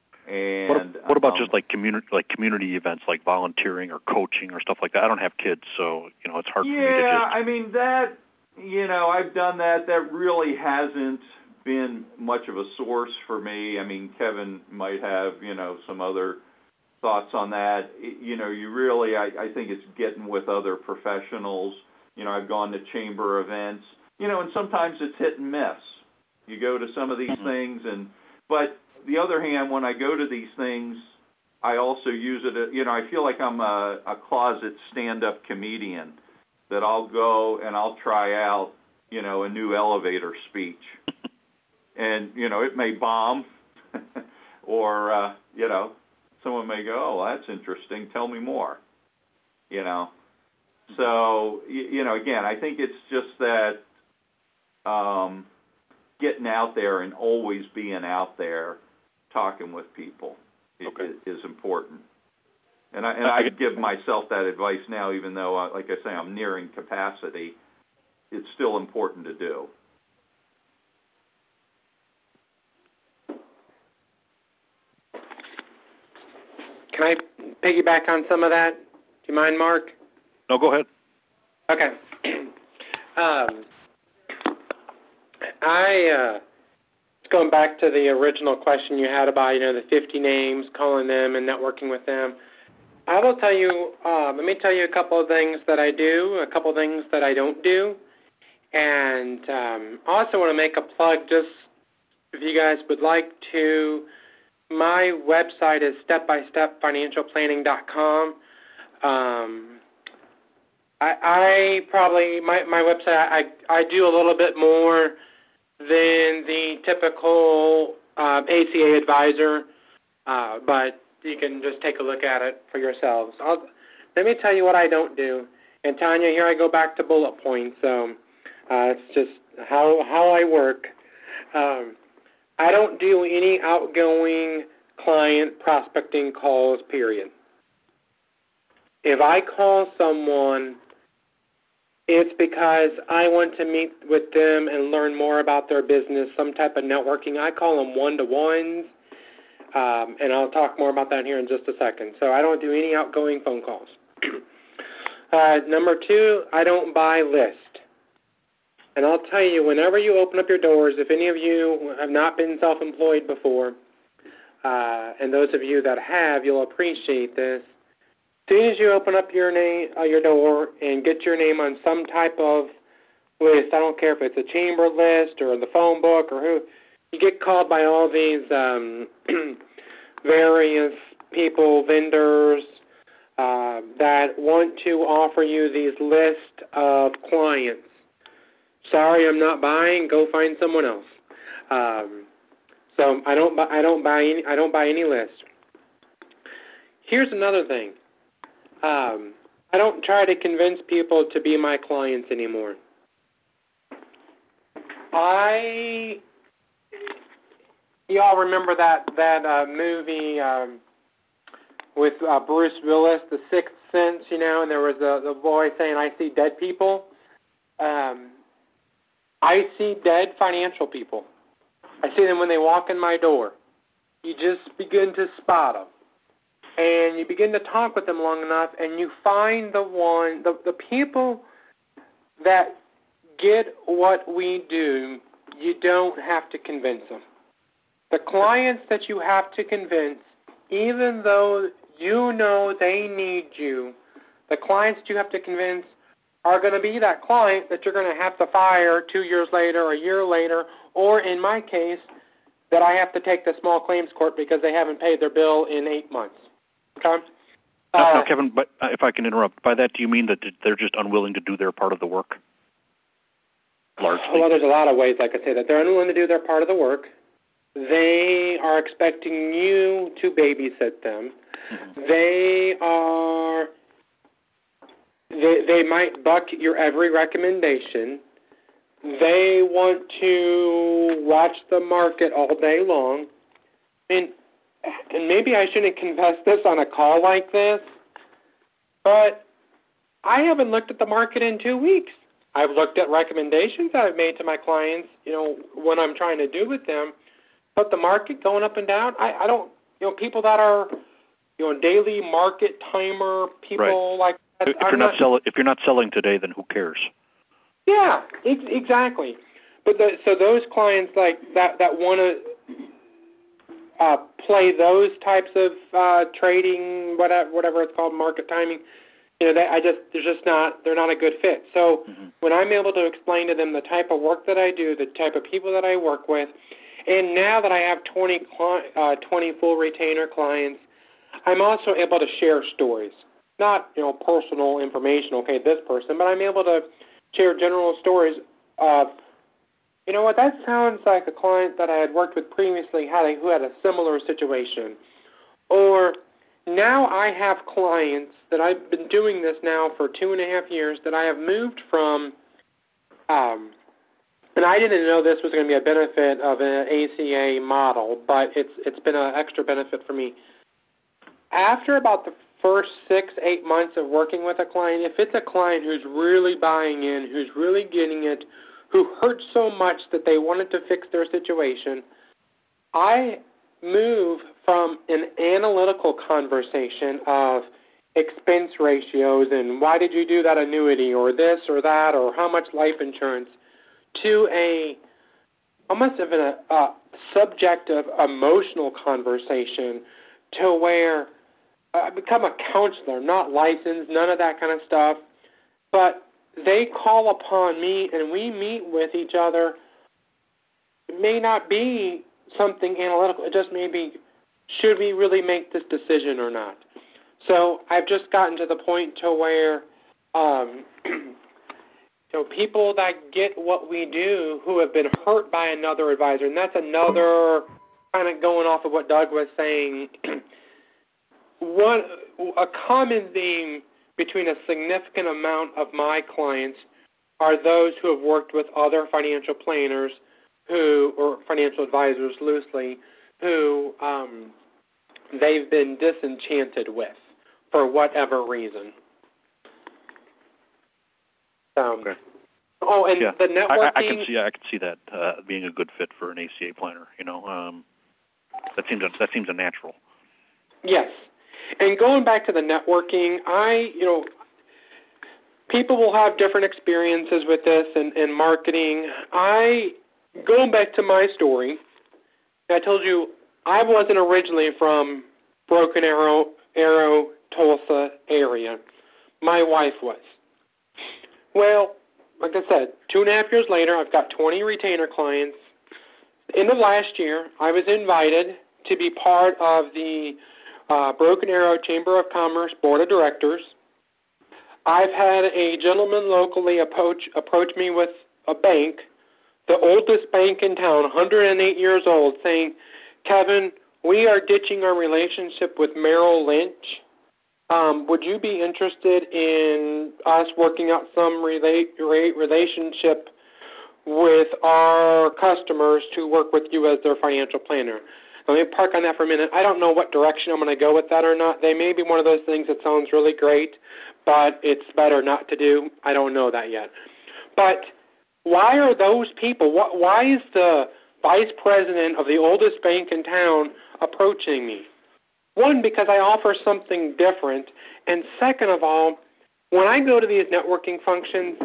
And what, what about um, just like community, like community events, like volunteering or coaching or stuff like that? I don't have kids, so you know, it's hard yeah, for me to just. Yeah, I mean that. You know, I've done that. That really hasn't been much of a source for me. I mean, Kevin might have, you know, some other thoughts on that. You know, you really, I, I think it's getting with other professionals. You know, I've gone to chamber events, you know, and sometimes it's hit and miss. You go to some of these mm-hmm. things, and but the other hand, when I go to these things, I also use it, you know, I feel like I'm a, a closet stand-up comedian, that I'll go and I'll try out, you know, a new elevator speech. And, you know, it may bomb or, uh, you know, someone may go, oh, that's interesting. Tell me more, you know. So, you, you know, again, I think it's just that um, getting out there and always being out there talking with people okay. is, is important. And I, and I give myself that advice now, even though, uh, like I say, I'm nearing capacity. It's still important to do. Can I piggyback on some of that? Do you mind, Mark? No, go ahead. Okay. um, I, uh, going back to the original question you had about, you know, the fifty names, calling them and networking with them. I will tell you, uh, let me tell you a couple of things that I do, a couple of things that I don't do. And um, I also want to make a plug, just if you guys would like to, my website is step by step financial planning dot com. Um, I, I probably, my, my website, I, I do a little bit more than the typical uh, A C A advisor, uh, but you can just take a look at it for yourselves. I'll, let me tell you what I don't do. And Tanya, here I go back to bullet points. So uh, it's just how how I work. Um, I don't do any outgoing client prospecting calls, period. If I call someone, it's because I want to meet with them and learn more about their business, some type of networking. I call them one-to-ones. Um, and I'll talk more about that here in just a second. So I don't do any outgoing phone calls. uh, number two, I don't buy list. And I'll tell you, whenever you open up your doors, if any of you have not been self-employed before, uh, and those of you that have, you'll appreciate this. As soon as you open up your name, uh, your door and get your name on some type of list, I don't care if it's a chamber list or the phone book or who, you get called by all these um, various people, vendors, uh, that want to offer you these lists of clients. Sorry, I'm not buying. Go find someone else. Um, so I don't. I don't buy any. I don't buy any list. Here's another thing. Um, I don't try to convince people to be my clients anymore. I. You all remember that that uh, movie um, with uh, Bruce Willis, The Sixth sense, you know, and there was the, the boy saying, I see dead people. Um, I see dead financial people. I see them when they walk in my door. You just begin to spot them. And you begin to talk with them long enough, and you find the one, the, the people that get what we do, you don't have to convince them. The clients that you have to convince, even though you know they need you, the clients that you have to convince are going to be that client that you're going to have to fire two years later, a year later, or in my case, that I have to take the small claims court because they haven't paid their bill in eight months. Okay? Now, Uh, now, Kevin, but uh, if I can interrupt, by that do you mean that they're just unwilling to do their part of the work? Largely. Well, there's a lot of ways I could say that. They're unwilling to do their part of the work. They are expecting you to babysit them. Mm-hmm. They are, they, they might buck your every recommendation. They want to watch the market all day long. I mean, and maybe I shouldn't confess this on a call like this, but I haven't looked at the market in two weeks. I've looked at recommendations that I've made to my clients, you know, when I'm trying to do with them, but the market going up and down, I, I don't, you know, people that are, you know, daily market timer people right. like that. If, if you're not, not selling, if you're not selling today, then who cares? Yeah, ex- exactly. But the, so those clients like that that want to uh, play those types of uh, trading, whatever, whatever it's called, market timing. You know, they, I just they're just not they're not a good fit. So mm-hmm. when I'm able to explain to them the type of work that I do, the type of people that I work with, and now that I have twenty, uh, twenty full retainer clients, I'm also able to share stories, not you know personal information. Okay, this person, but I'm able to share general stories of, you know what, that sounds like a client that I had worked with previously had a, who had a similar situation. Or now I have clients that I've been doing this now for two and a half years that I have moved from, um, and I didn't know this was going to be a benefit of an A C A model, but it's it's been an extra benefit for me. After about the first six, eight months of working with a client, if it's a client who's really buying in, who's really getting it, who hurt so much that they wanted to fix their situation, I move from an analytical conversation of expense ratios and why did you do that annuity or this or that or how much life insurance to a almost of a, a subjective emotional conversation to where I become a counselor, not licensed, none of that kind of stuff, but they call upon me and we meet with each other. It may not be something analytical. It just may be, should we really make this decision or not? So I've just gotten to the point to where um, you know, people that get what we do who have been hurt by another advisor, and that's another kind of going off of what Doug was saying. One, a common theme between a significant amount of my clients are those who have worked with other financial planners who, or financial advisors loosely, who um, they've been disenchanted with for whatever reason. Um, okay. Oh, and yeah. the networking. I, I can see. I can see that uh, being a good fit for an A C A planner. You know, um, that seems a, that seems a natural. Yes. And going back to the networking, I, you know, people will have different experiences with this and, and marketing. I, going back to my story, I told you I wasn't originally from Broken Arrow, Arrow, Tulsa area. My wife was. Well, like I said, two and a half years later, I've got twenty retainer clients. End of last year, I was invited to be part of the Uh, Broken Arrow Chamber of Commerce Board of Directors. I've had a gentleman locally approach, approach me with a bank, the oldest bank in town, one hundred eight years old, saying, Kevin, we are ditching our relationship with Merrill Lynch. Um, would you be interested in us working out some relate, relationship with our customers to work with you as their financial planner? Let me park on that for a minute. I don't know what direction I'm going to go with that or not. They may be one of those things that sounds really great, but it's better not to do. I don't know that yet. But why are those people, why is the vice president of the oldest bank in town approaching me? One, because I offer something different, and second of all, when I go to these networking functions,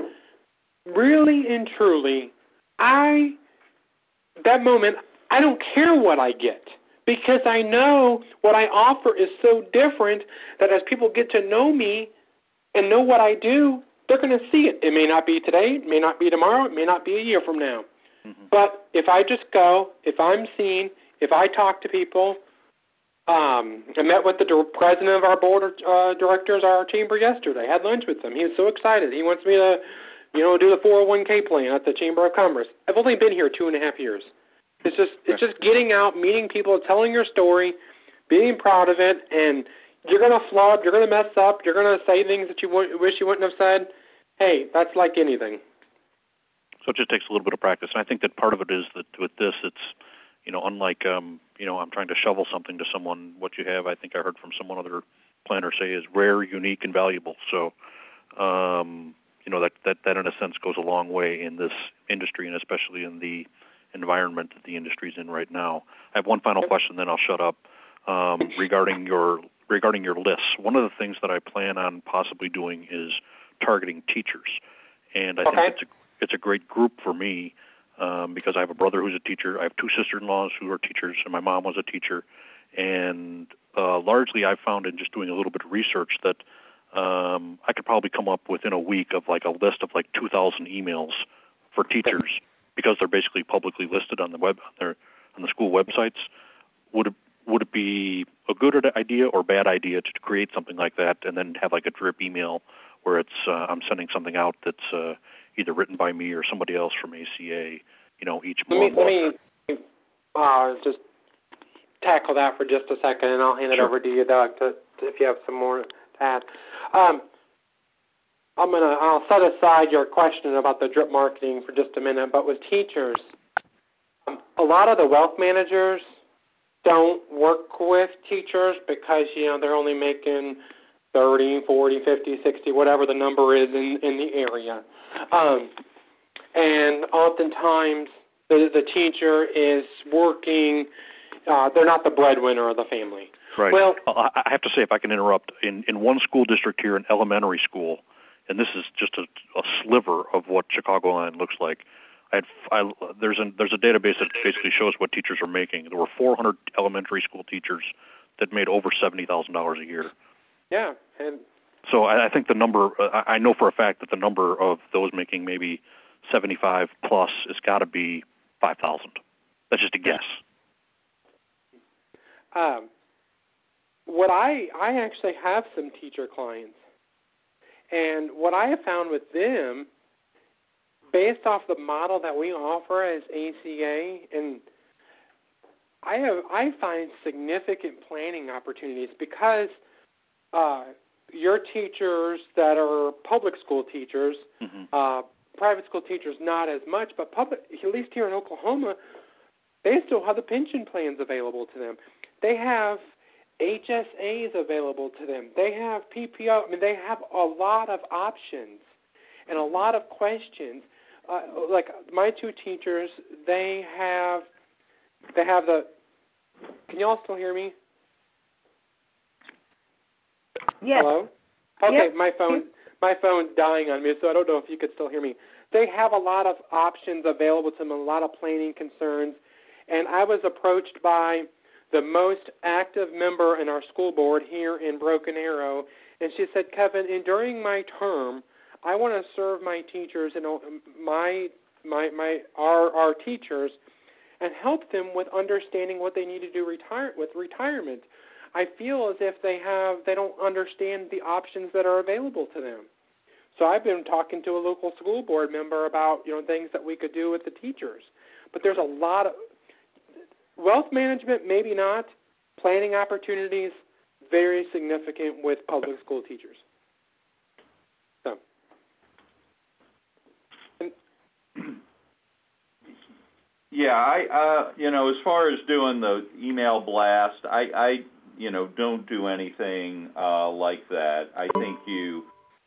really and truly, I, that moment, I don't care what I get, because I know what I offer is so different that as people get to know me and know what I do, they're going to see it. It may not be today, it may not be tomorrow, it may not be a year from now. Mm-hmm. But if I just go, if I'm seen, if I talk to people, um, I met with the president of our board of uh, directors, our chamber yesterday. I had lunch with him. He was so excited. He wants me to, you know, do the four oh one k plan at the Chamber of Commerce. I've only been here two and a half years. It's just it's just getting out, meeting people, telling your story, being proud of it, and you're going to flub, you're going to mess up, you're going to say things that you w- wish you wouldn't have said. Hey, that's like anything. So it just takes a little bit of practice. And I think that part of it is that with this, it's, you know, unlike, um, you know, I'm trying to shovel something to someone, what you have, I think I heard from someone other planner say, is rare, unique, and valuable. So, um, you know, that, that, that in a sense goes a long way in this industry, and especially in the environment that the industry is in right now. I have one final question, then I'll shut up. Um, regarding your regarding your lists, one of the things that I plan on possibly doing is targeting teachers, and I okay. think it's a it's a great group for me um, because I have a brother who's a teacher, I have two sister-in-laws who are teachers, and my mom was a teacher, and uh, largely I found in just doing a little bit of research that um, I could probably come up within a week of like a list of like two thousand emails for teachers because they're basically publicly listed on the web on their on the school websites. Would it, would it be a good idea or bad idea to create something like that and then have like a drip email where it's uh, I'm sending something out that's uh, either written by me or somebody else from A C A, you know, each month? Let me, let me uh, just tackle that for just a second, and I'll hand it sure. over to you, Doug, to, to, if you have some more to add. Um, I'm gonna. I'll set aside your question about the drip marketing for just a minute. But with teachers, um, a lot of the wealth managers don't work with teachers because you know they're only making thirty, forty, fifty, sixty, whatever the number is in, in the area, um, and oftentimes the the teacher is working. Uh, they're not the breadwinner of the family. Right. Well, I have to say, if I can interrupt, in in one school district here, an elementary school. And this is just a, a sliver of what Chicagoland looks like. I had, I, there's, a, there's a database that basically shows what teachers are making. There were four hundred elementary school teachers that made over seventy thousand dollars a year. Yeah. And so I, I think the number, uh, I know for a fact that the number of those making maybe seventy-five plus has got to be five thousand. That's just a guess. Um, what I, I actually have some teacher clients. And what I have found with them, based off the model that we offer as A C A, and I have I find significant planning opportunities because uh, your teachers that are public school teachers, mm-hmm. uh, private school teachers not as much, but public, at least here in Oklahoma, they still have the pension plans available to them. They have H S As available to them. They have P P O. I mean, they have a lot of options and a lot of questions. Uh, like my two teachers, they have they have the. Can y'all still hear me? Yes. Hello? Okay, yep. my phone my phone's dying on me, so I don't know if you could still hear me. They have a lot of options available to them, a lot of planning concerns, and I was approached by the most active member in our school board here in Broken Arrow, and she said, Kevin, and during my term, I want to serve my teachers and my my my our our teachers and help them with understanding what they need to do retire with retirement. I feel as if they have they don't understand the options that are available to them. So I've been talking to a local school board member about, you know, things that we could do with the teachers. But there's a lot of wealth management, maybe not. Planning opportunities, very significant with public school teachers. So, and, Yeah, I, uh, you know, as far as doing the email blast, I, I you know, don't do anything uh, like that. I think you,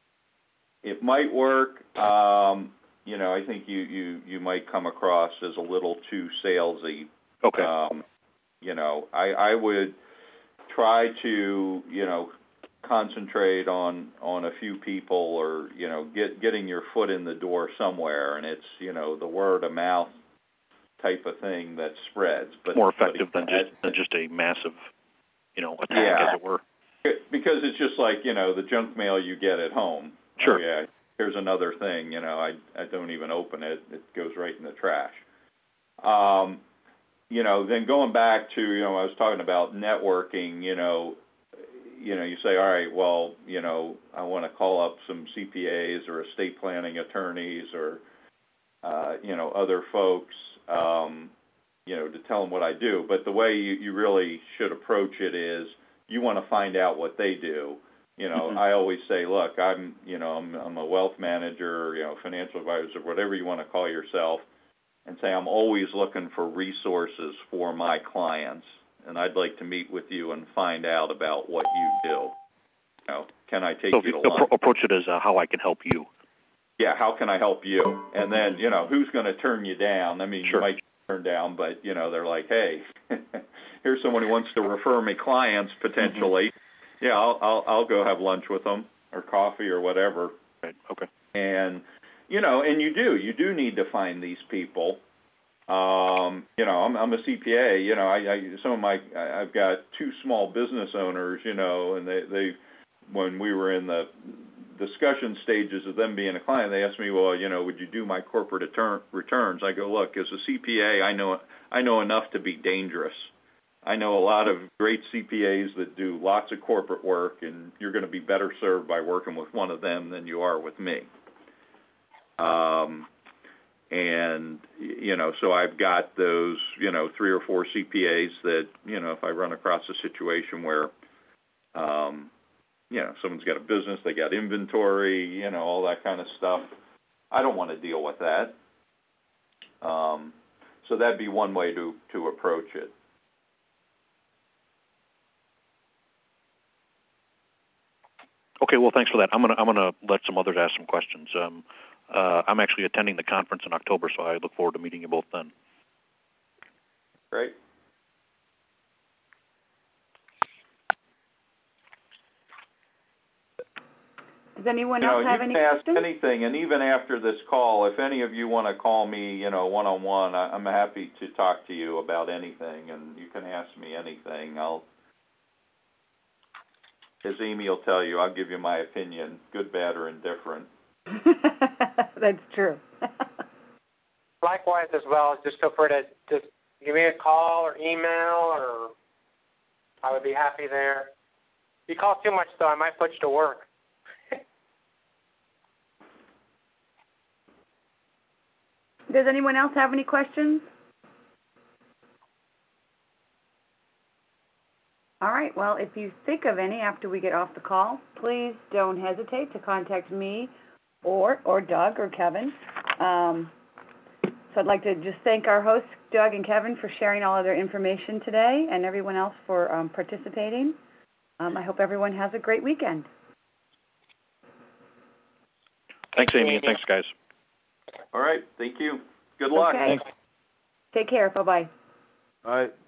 it might work. Um, you know, I think you, you, you might come across as a little too salesy. Okay. Um, you know, I, I would try to, you know, concentrate on, on a few people or, you know, get, getting your foot in the door somewhere. And it's, you know, the word of mouth type of thing that spreads. But more effective but than just than just a massive, you know, attack, yeah, as it were. Because it's just like, you know, the junk mail you get at home. Sure. Oh, yeah, here's another thing, you know, I, I don't even open it. It goes right in the trash. Um, you know, then going back to, you know, I was talking about networking, you know, you know, you say, all right, well, you know, I want to call up some C P As or estate planning attorneys or, uh, you know, other folks, um, you know, to tell them what I do. But the way you, you really should approach it is you want to find out what they do. You know, Mm-hmm. I always say, look, I'm, you know, I'm, I'm a wealth manager, you know, financial advisor, whatever you want to call yourself, and say I'm always looking for resources for my clients, and I'd like to meet with you and find out about what you do. You know, can I take So you to appro- lunch? approach it as uh, how I can help you. Yeah, how can I help you? And then, you know, who's going to turn you down? I mean, Sure. you might turn down, but, you know, they're like, hey, here's someone who wants to refer me clients potentially. Mm-hmm. Yeah, I'll, I'll I'll go have lunch with them or coffee or whatever. Right. Okay. And, you know, and you do. You do need to find these people. Um, you know, I'm, I'm a C P A. You know, I, I some of my I've got two small business owners. You know, and they they when we were in the discussion stages of them being a client, they asked me, well, you know, would you do my corporate return, returns? I go, look, as a C P A, I know I know enough to be dangerous. I know a lot of great C P As that do lots of corporate work, and you're going to be better served by working with one of them than you are with me. Um, and, you know, so I've got those, you know, three or four C P As that, you know, if I run across a situation where, um, you know, someone's got a business, they got inventory, you know, all that kind of stuff, I don't want to deal with that. Um, so that'd be one way to, to approach it. Okay, well, thanks for that. I'm gonna I'm gonna let some others ask some questions. Um, uh, I'm actually attending the conference in October, so I look forward to meeting you both then. Great. Does anyone You know, else have you any can ask questions? anything, and even after this call, if any of you want to call me, you know, one-on-one, I- I'm happy to talk to you about anything, and you can ask me anything. I'll, as Amy will tell you, I'll give you my opinion, good, bad, or indifferent. That's true. Likewise as well, just feel free to just give me a call or email, or I would be happy there. If you call too much, though, I might put you to work. Does anyone else have any questions? All right, well, if you think of any after we get off the call, please don't hesitate to contact me or, or Doug or Kevin. Um, so I'd like to just thank our hosts, Doug and Kevin, for sharing all of their information today, and everyone else for um, participating. Um, I hope everyone has a great weekend. Thanks, Amy, and thanks, guys. All right, thank you. Good luck. Okay. Take care. Bye-bye. All right.